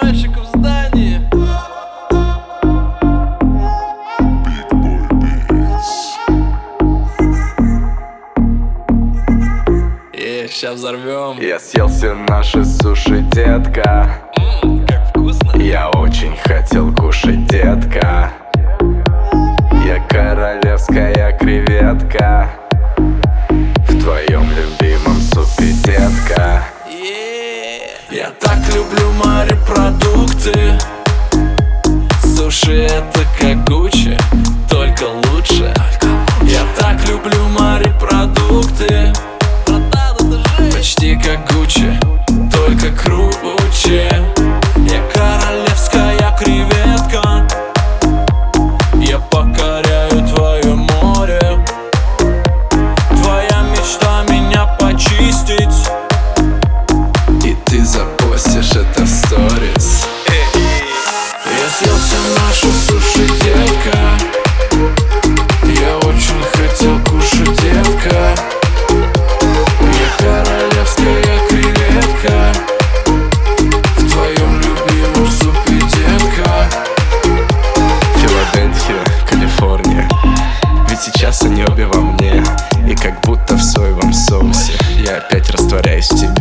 заказчиков в здании. Сейчас взорвем. Я съел все наши суши, детка. Как вкусно. Я очень хотел кушать, детка. Я королевская креветка в твоем любимом супе, детка. Я так люблю морепродукты. Суши это как Гуччи, только лучше. Я так люблю морепродукты. Почти как Гуччи, только круче. Я королевская креветка. Я покоряю твое море. Твоя мечта меня почистить, И ты запостишь это в сторис. я съел все наши суши, детка. Я очень хотел кушать, детка. Я королевская креветка в твоем любимом супе, детка. Филадельфия, Калифорния. Ведь сейчас они обе во мне. И как будто в соевом соусе я опять растворяюсь в тебе.